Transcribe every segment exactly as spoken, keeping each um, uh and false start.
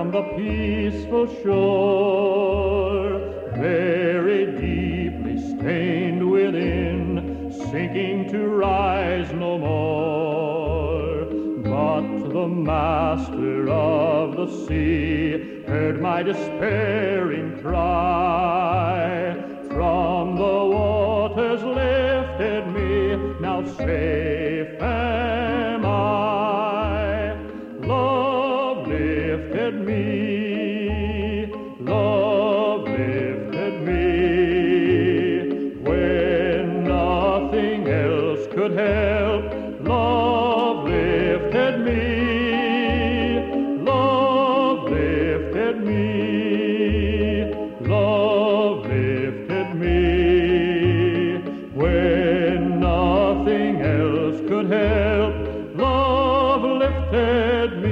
on the peaceful shore, very deeply stained within, sinking to rise no more. But the master of the sea heard my despairing cry, from the waters lifted me, now safe am I. Love lifted me, love lifted me, when nothing else could help. Love lifted me, love lifted me, love lifted me, when nothing else could help. Love lifted me.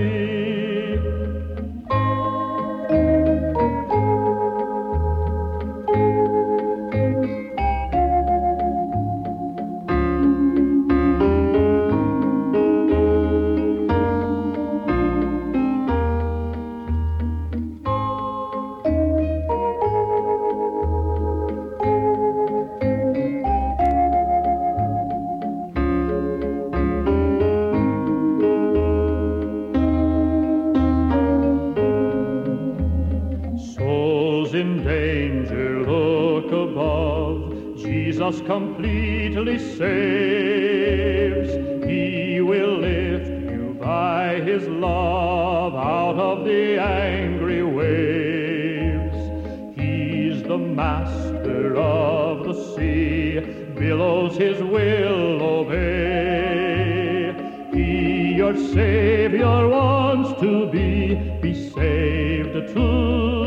In danger, look above. Jesus completely saves. He will lift you by his love out of the angry waves. He's the master of the sea, billows his will obey. He, your Savior, wants to be, be saved too.